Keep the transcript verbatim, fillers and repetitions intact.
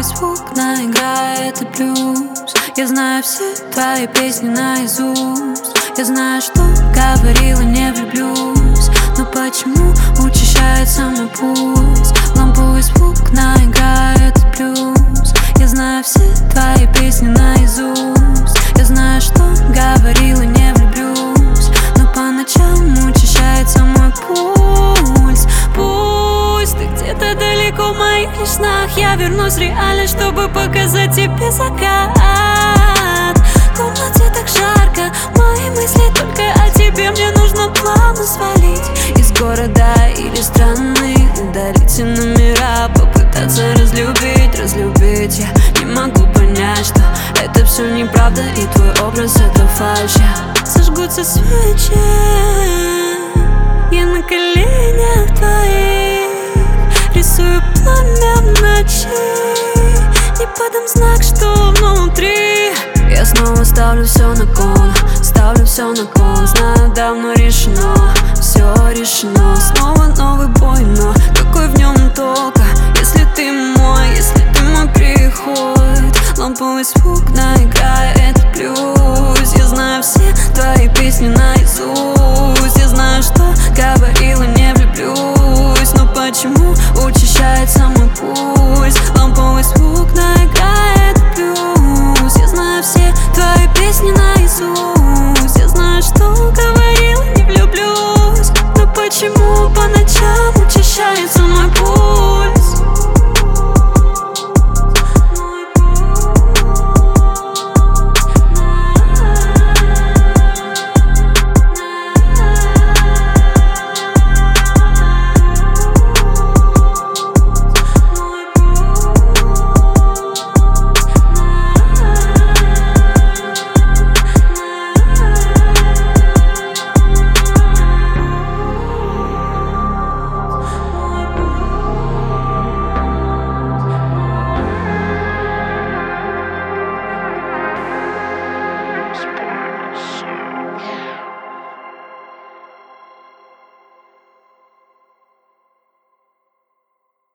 звук наиграет и плюс. Я знаю все твои песни наизусть. Я знаю, что говорила, не влюблюсь. Но почему учащается мой пульс? Ламповый звук наиграет и плюс. Я знаю все твои песни наизусть. Я знаю, что говорила, не влюблюсь. Но по ночам учащается мой пульс. Пусть ты где-то далеко в моих снах, я вернусь в реальность, чтобы показать тебе закат. В комнате так жарко, мои мысли только о тебе. Мне нужно плавно свалить из города или страны, удалить все номера, попытаться разлюбить, разлюбить. Я не могу понять, что это все неправда, и твой образ это фальшь. Я сожгутся свечи, я на коленях твоих рисую пламя в ночи. Не подам знак, что внутри. Я снова ставлю все на кон, ставлю все на кон. Знаю, давно решено, все решено. Снова новый бой, но какой в нем толка, если ты мой, если ты мой приход. Ламповый звук наиграет плюс. Я знаю все твои песни наизусть. Я знаю, что говорила, не влюблюсь.